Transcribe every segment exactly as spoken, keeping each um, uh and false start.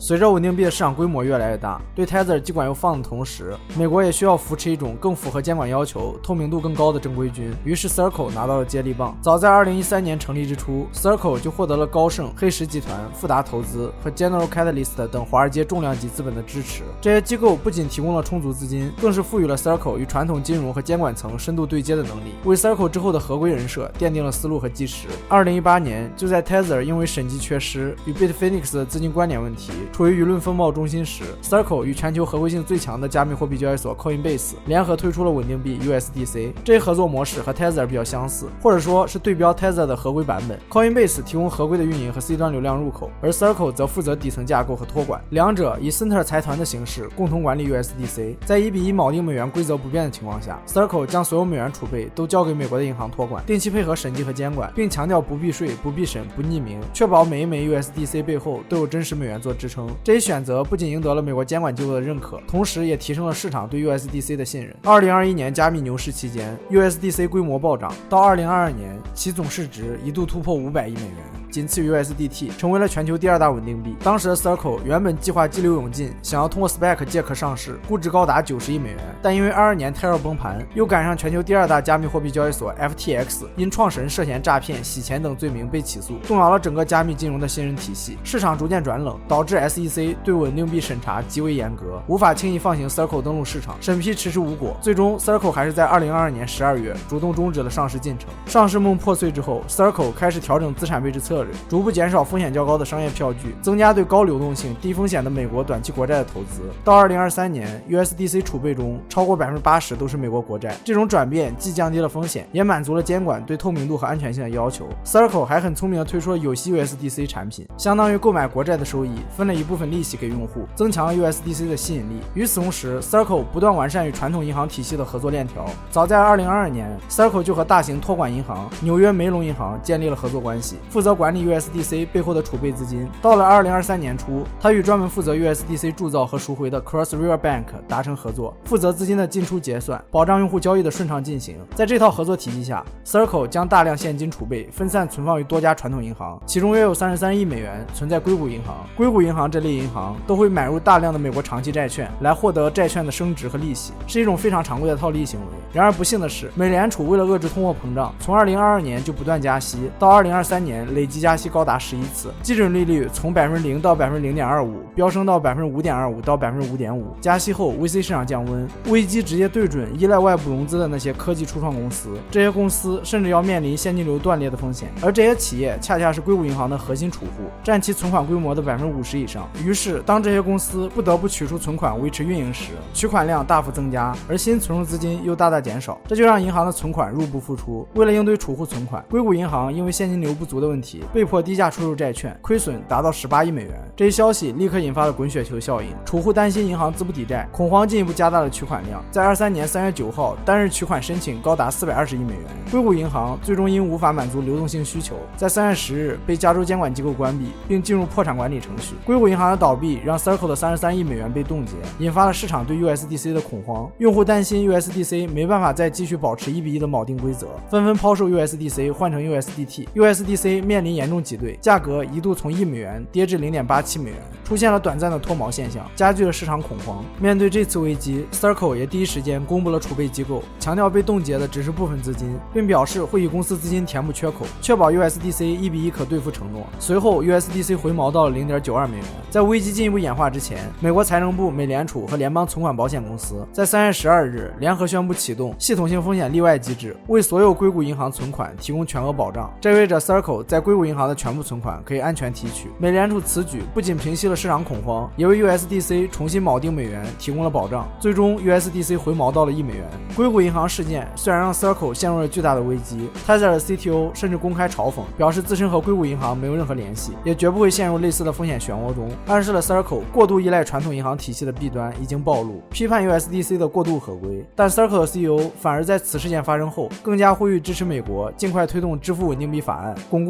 随着稳定币的市场规模越来越大，对 Tether 接管又放的同时，美国也需要扶持一种更符合监管要求、透明度更高的正规军。于是 Circle 拿到了接力棒。早在二零一三年成立之初 ，Circle 就获得了高盛、黑石集团、富达投资和 General Catalyst 等华尔街重量级资本的支持。这些机构不仅提供了充足资金，更是赋予了 Circle 与传统金融和监管层深度对接的能力，为 Circle 之后的合规人设奠定了思路和基石。二零一八年，就在 Tether 因为审计缺失与 Bitfinex 的资金关联问题处于舆论风暴中心时， Circle 与全球合规性最强的加密货币交易所 Coinbase 联合推出了稳定币 U S D C。 这一合作模式和 Tether 比较相似，或者说是对标 Tether 的合规版本。 Coinbase 提供合规的运营和 C 端流量入口，而 Circle 则负责底层架构和托管，两者以 Center 财团的形式共同管理 U S D C。 在一比一锚定美元规则不变的情况下， Circle 将所有美元储备都交给美国的银行托管，定期配合审计和监管，并强调不避税、不避审、不匿名，确保每一枚 U S D C 背后都有真实美元做支撑。这一选择不仅赢得了美国监管机构的认可，同时也提升了市场对 U S D C 的信任。二零二一年加密牛市期间， U S D C 规模暴涨，到二零二二年其总市值一度突破五百亿美元，仅次于 U S D T， 成为了全球第二大稳定币。当时的 Circle 原本计划激流勇进，想要通过 S P A C 借壳上市，估值高达九十亿美元，但因为二二年 Terra 崩盘，又赶上全球第二大加密货币交易所 F T X 因创始人涉嫌诈骗、洗钱等罪名被起诉，动摇了整个加密金融的信任体系，市场逐渐转冷，导致 S E C 对稳定币审查极为严格，无法轻易放行 Circle 登陆市场，审批迟迟无果。最终 Circle 还是在二零二二年十二月主动终止了上市进程。上市梦破碎之后， Circle 开始调整资产配置策略，逐步减少风险较高的商业票据，增加对高流动性、低风险的美国短期国债的投资。到二零二三年 U S D C 储备中超过 百分之八十 都是美国国债。这种转变既降低了风险，也满足了监管对透明度和安全性的要求。 Circle 还很聪明地推出了有息 U S D C 产品，相当于购买国债的收益，分了一部分利息给用户，增强了 U S D C 的吸引力。与此同时， Circle 不断完善与传统银行体系的合作链条。早在二零二二年 Circle 就和大型托管银行纽约梅隆银行建立了合作关系，负责管理 U S D C 背后的储备资金。到了二零二三年初，他与专门负责 U S D C 铸造和赎回的 Cross River Bank 达成合作，负责资金的进出结算，保障用户交易的顺畅进行。在这套合作体系下， Circle 将大量现金储备分散存放于多家传统银行，其中约有三十三亿美元存在硅谷银行。硅谷银行这类银行都会买入大量的美国长期债券，来获得债券的升值和利息，是一种非常常规的套利行为。然而不幸的是，美联储为了遏制通货膨胀，从二零二二年就不断加息，到二零二三年累计加息高达十一次，基准利率从 百分之零 到 百分之零点二五 飙升到 百分之五点二五 到 百分之五点五。 加息后 V C 市场降温，危机直接对准依赖外部融资的那些科技初创公司，这些公司甚至要面临现金流断裂的风险，而这些企业恰恰是硅谷银行的核心储户，占其存款规模的 百分之五十 以上。于是当这些公司不得不取出存款维持运营时，取款量大幅增加，而新存入资金又大大减少，这就让银行的存款入不敷出。为了应对储户存款，硅谷银行因为现金流不足的问题，被迫低价出售债券，亏损达到十八亿美元。这一消息立刻引发了滚雪球效应，储户担心银行资不抵债，恐慌进一步加大了取款量。在二三年三月九号，单日取款申请高达四百二十亿美元。硅谷银行最终因无法满足流动性需求，在三月十日被加州监管机构关闭，并进入破产管理程序。硅谷银行的倒闭让 Circle 的三十三亿美元被冻结，引发了市场对 U S D C 的恐慌。用户担心 U S D C 没办法再继续保持一比一的锚定规则，纷纷抛售 U S D C 换成 U S D T。U S D C 面临严重挤兑，价格一度从一美元跌至 零点八七美元，出现了短暂的脱锚现象，加剧了市场恐慌。面对这次危机， Circle 也第一时间公布了储备机构，强调被冻结的只是部分资金，并表示会以公司资金填补缺口，确保 U S D C 一比一可兑付承诺。随后 U S D C 回锚到了 零点九二美元。在危机进一步演化之前，美国财政部、美联储和联邦存款保险公司在三月十二日联合宣布启动系统性风险例外机制，为所有硅谷银行存款提供全额保障。这意味着 Circle 在硅谷银行的全部存款可以安全提取。美联储此举不仅平息了市场恐慌，也为 U S D C 重新锚定美元提供了保障。最终 U S D C 回锚到了一美元。硅谷银行事件虽然让 Circle 陷入了巨大的危机， Tether 的 C T O 甚至公开嘲讽，表示自身和硅谷银行没有任何联系，也绝不会陷入类似的风险漩涡中，暗示了 Circle 过度依赖传统银行体系的弊端已经暴露，批判 U S D C 的过度合规。但 Circle 的 C E O 反而在此事件发生后，更加呼吁支持美国尽快推动支付稳定币法案，巩固自身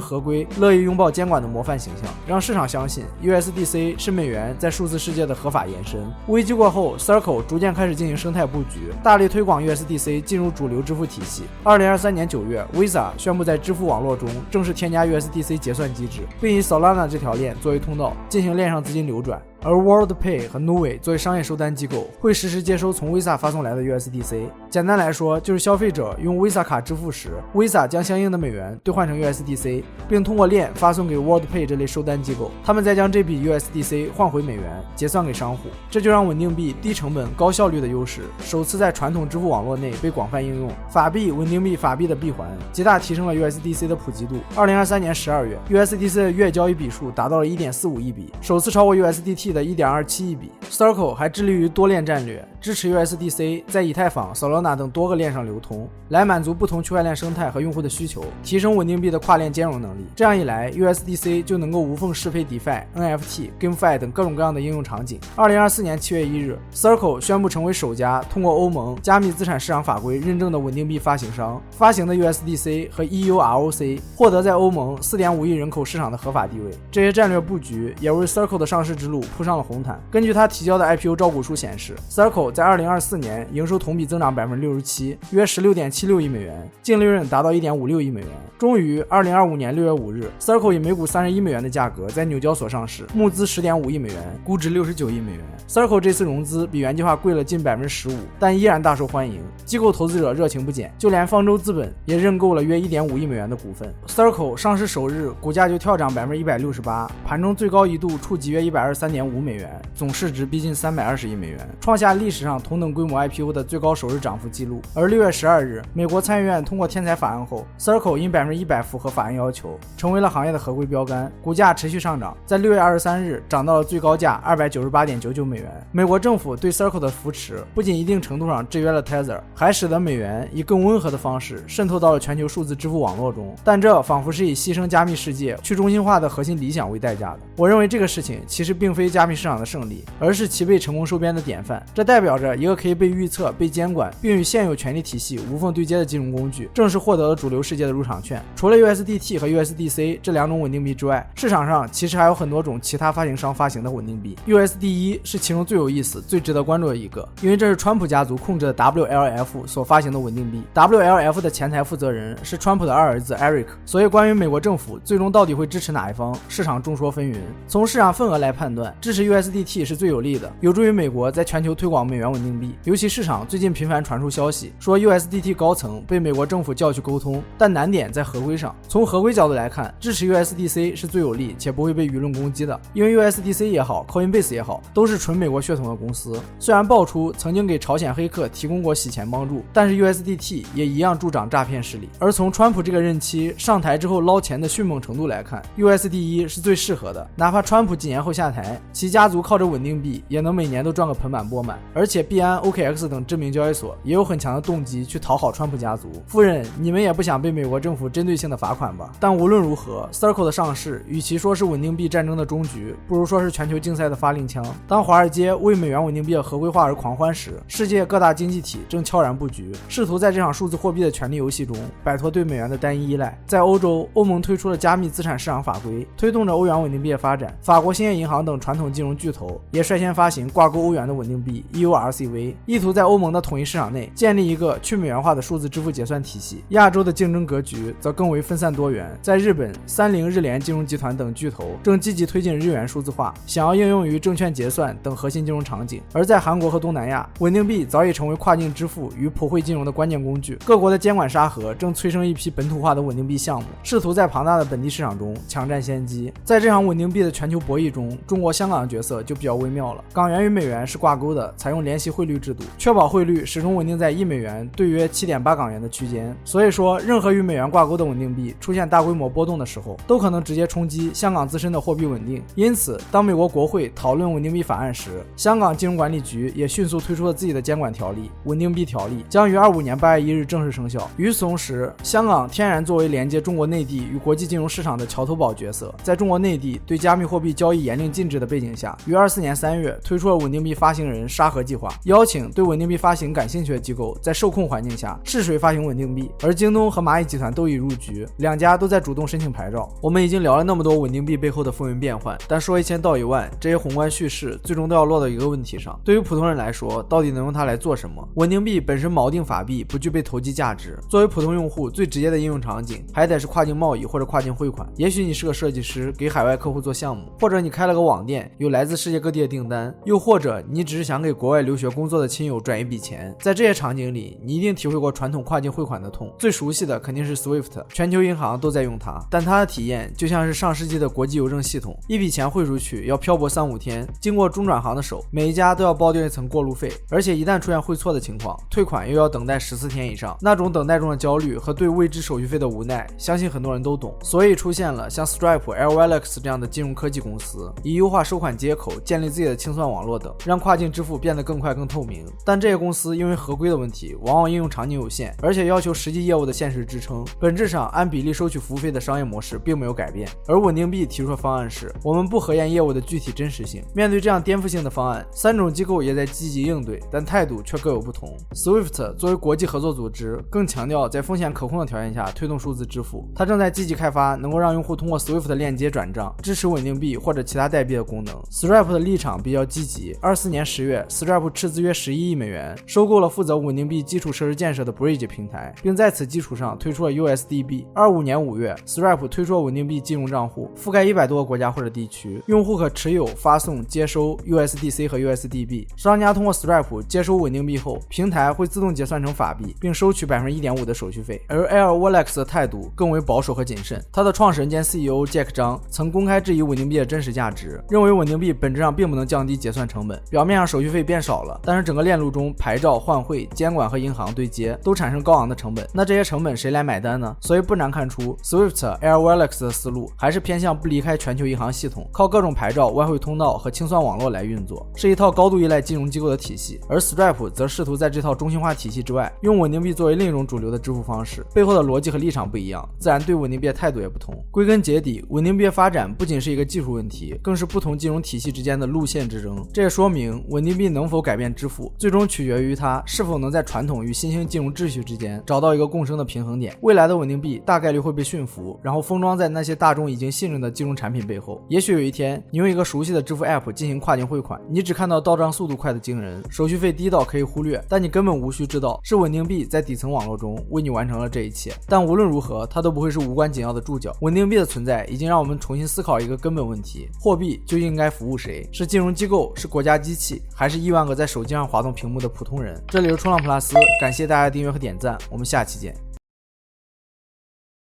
合规、乐意拥抱监管的模范形象，让市场相信 U S D C 是美元在数字世界的合法延伸。危机过后 Circle 逐渐开始进行生态布局，大力推广 U S D C 进入主流支付体系。二零二三年九月 Visa 宣布在支付网络中正式添加 U S D C 结算机制，并以 Solana 这条链作为通道进行链上资金流转。而 WorldPay 和 Nuvei 作为商业收单机构，会实时接收从 Visa 发送来的 U S D C。 简单来说，就是消费者用 Visa 卡支付时， Visa 将相应的美元兑换成 U S D C， 并通过链发送给 WorldPay 这类收单机构，他们再将这笔 U S D C 换回美元结算给商户。这就让稳定币低成本高效率的优势首次在传统支付网络内被广泛应用。法币、稳定币、法币的闭环极大提升了 U S D C 的普及度。二零二三年十二月 U S D C 的月交易笔数达到了 一点四五亿笔，首次超过 U S D T 的 一点二七亿笔。 Circle 还致力于多链战略，支持 U S D C 在以太坊、Solana 等多个链上流通，来满足不同区块链生态和用户的需求，提升稳定币的跨链兼容能力。这样一来 U S D C 就能够无缝适配 DeFi、N F T、GameFi 等各种各样的应用场景。二零二四年七月一日 Circle 宣布成为首家通过欧盟加密资产市场法规认证的稳定币发行商，发行的 U S D C 和 E U R O C 获得在欧盟 四点五亿人口市场的合法地位。这些战略布局也为 Circle 的上市之路铺上了红毯。根据他提交的 I P O 招股书显示， Circle 在二零二四年营收同比增长 百分之六十七， 约 十六点七六亿美元，净利润达到 一点五六亿美元。终于二零二五年六月五日 Circle 以每股三十一美元的价格在纽交所上市，募资 十点五亿美元，估值六十九亿美元。 Circle 这次融资比原计划贵了近 百分之十五， 但依然大受欢迎，机构投资者热情不减，就连方舟资本也认购了约 一点五亿美元的股份。 Circle 上市首日股价就跳涨 百分之一百六十八， 盘中最高一度触及约 一百二十三点五美元，总市值逼近三百二十亿美元，创下历史上同等规模 I P O 的最高首日涨幅记录。而六月十二日，美国参议院通过天才法案后， Circle 因百分之百符合法案要求，成为了行业的合规标杆，股价持续上涨，在六月二十三日涨到了最高价 二百九十八点九九美元。美国政府对 Circle 的扶持不仅一定程度上制约了 Tether， 还使得美元以更温和的方式渗透到了全球数字支付网络中，但这仿佛是以牺牲加密世界去中心化的核心理想为代价的。我认为这个事情其实并非加密市场的胜利，而是其被成功收编的典范。这代表着一个可以被预测、被监管并与现有权力体系无缝对接的金融工具正式获得了主流世界的入场券。除了 U S D T 和 U S D C 这两种稳定币之外，市场上其实还有很多种其他发行商发行的稳定币。 U S D 一是其中最有意思、最值得关注的一个，因为这是川普家族控制的 W L F 所发行的稳定币。 W L F 的前台负责人是川普的二儿子 Eric， 所以关于美国政府最终到底会支持哪一方，市场众说纷纭。从市场份额来判断，支持 U S D T 是最有利的，有助于美国在全球推广美元稳定币。尤其市场最近频繁传出消息说 U S D T 高层被美国政府叫去沟通，但难点在合规上。从合规角度来看，支持 U S D C 是最有利且不会被舆论攻击的，因为 U S D C 也好 Coinbase 也好，都是纯美国血统的公司。虽然爆出曾经给朝鲜黑客提供过洗钱帮助，但是 U S D T 也一样助长诈骗势力。而从川普这个任期上台之后捞钱的迅猛程度来看， U S D 一是最适合的。哪怕川普几年后下台，其家族靠着稳定币也能每年都赚个盆满钵满。而且币安、O K X 等知名交易所也有很强的动机去讨好川普家族。夫人，你们也不想被美国政府针对性的罚款吧？但无论如何 Circle 的上市与其说是稳定币战争的终局，不如说是全球竞赛的发令枪。当华尔街为美元稳定币的合规化而狂欢时，世界各大经济体正悄然布局，试图在这场数字货币的权力游戏中摆脱对美元的单一依赖。在欧洲，欧盟推出了加密资产市场法规，推动着欧元稳定币的发展。法国兴业银行等传统金融巨头也率先发行挂钩欧元的稳定币 E U R C V， 意图在欧盟的统一市场内建立一个去美元化的数字支付结算体系。亚洲的竞争格局则更为分散多元，在日本，三菱、日联金融集团等巨头正积极推进日元数字化，想要应用于证券结算等核心金融场景。而在韩国和东南亚，稳定币早已成为跨境支付与普惠金融的关键工具。各国的监管沙盒正催生一批本土化的稳定币项目，试图在庞大的本地市场中抢占先机。在这场稳定币的全球博弈中，中国香港的角色就比较微妙了。港元与美元是挂钩的，采用联席汇率制度，确保汇率始终稳定在一美元兑约 七点八港元的区间。所以说，任何与美元挂钩的稳定币出现大规模波动的时候，都可能直接冲击香港自身的货币稳定。因此，当美国国会讨论稳定币法案时，香港金融管理局也迅速推出了自己的监管条例——稳定币条例，将于二五年八月一日正式生效。与此同时，香港天然作为连接中国内地与国际金融市场的桥头堡角色，在中国内地对加密货币交易严令禁止的背景下，于二四年三月推出了稳定币发行人沙盒计划，邀请对稳定币发行感兴趣的机构在受控环境下试水发行稳定币，而京东和蚂蚁集团都已入局，两家都在主动申请牌照。我们已经聊了那么多稳定币背后的风云变幻，但说一千道一万，这些宏观叙事最终都要落到一个问题上：对于普通人来说，到底能用它来做什么？稳定币本身锚定法币，不具备投机价值。作为普通用户，最直接的应用场景还得是跨境贸易或者跨境汇款。也许你是个设计师，给海外客户做项目，或者你开了个网店，有来自世界各地的订单，又或者你只是想给国外留学工作的亲友转一笔钱。在这些场景里，你一定体会过传统跨境汇款的痛，最熟悉的肯定是 Swift， 全球银行都在用它，但它的体验就像是上世纪的国际邮政系统，一笔钱汇出去要漂泊三五天，经过中转行的手，每一家都要包掉一层过路费，而且一旦出现汇错的情况，退款又要等待十四天以上。那种等待中的焦虑和对未知手续费的无奈，相信很多人都懂。所以出现了像 Stripe、Airwallex 这样的金融科技公司，以优化收款接口、建立自己的清算网络等，让跨境支付变得更快更透明。但这些公司因为合规的问题，往往应用场景有限，而且要求实际业务的现实支撑，本质上按比例收取服务费的商业模式并没有改变。而稳定币提出的方案是，我们不核验业务的具体真实性。面对这样颠覆性的方案，三种机构也在积极应对，但态度却各有不同。 Swift 作为国际合作组织，更强调在风险可控的条件下推动数字支付。它正在积极开发能够让用户通过 Swift 的链接转账，支持稳定币或者其他代币的功能。 Stripe 的立场比较积极，二四年十月 Stripe 斥资约十一亿美元收购了负责稳定币基础设施建设的 Bridge 平台，并在此基础上推出了 U S D B。 二五年五月 Stripe 推出了稳定币金融账户，覆盖一百多个国家或者地区，用户可持有、发送、接收 U S D C 和 U S D B。 商家通过 Stripe 接收稳定币后，平台会自动结算成法币，并收取 百分之一点五 的手续费。而 Airwallex 的态度更为保守和谨慎，他的创始人兼 C E O Jack 张曾公开质疑稳定币的真实价值，认为稳定币本质上并不能降低结算成本。表面上手续费变少了，但是整个链路中牌照、换汇、监管和银行对接都产生高昂的成本，那这些成本谁来买单呢？所以不难看出 Swift、Airwallex 的思路还是偏向不离开全球银行系统，靠各种牌照、外汇通道和清算网络来运作，是一套高度依赖金融机构的体系。而 Stripe 则试图在这套中心化体系之外，用稳定币作为另一种主流的支付方式，背后的逻辑和立场不一样，自然对稳定币的态度也不同。归根结底，稳定币的发展不仅是一个技术问题，更是不同金融体系之间的路线之争。这也说明稳定币能否改变支付，最终取决于它是否能在传统与新兴金融秩序之间找到一个共生的平衡点。未来的稳定币大概率会被驯服，然后封装在那些大众已经信任的金融产品背后。也许有一天，你用一个熟悉的支付 App 进行跨境汇款，你只看到到账速度快的惊人，手续费低到可以忽略，但你根本无需知道是稳定币在底层网络中为你完成了这一切。但无论如何，它都不会是无关紧要的注脚。稳定币的存在已经让我们重新思考一个根本问题：货币究竟应该服务谁？是金融机构，是国家机器，还是亿万个在手机上滑动屏幕的普通人？这里是冲浪普拉斯，感谢大家的订阅和点赞，我们下期见。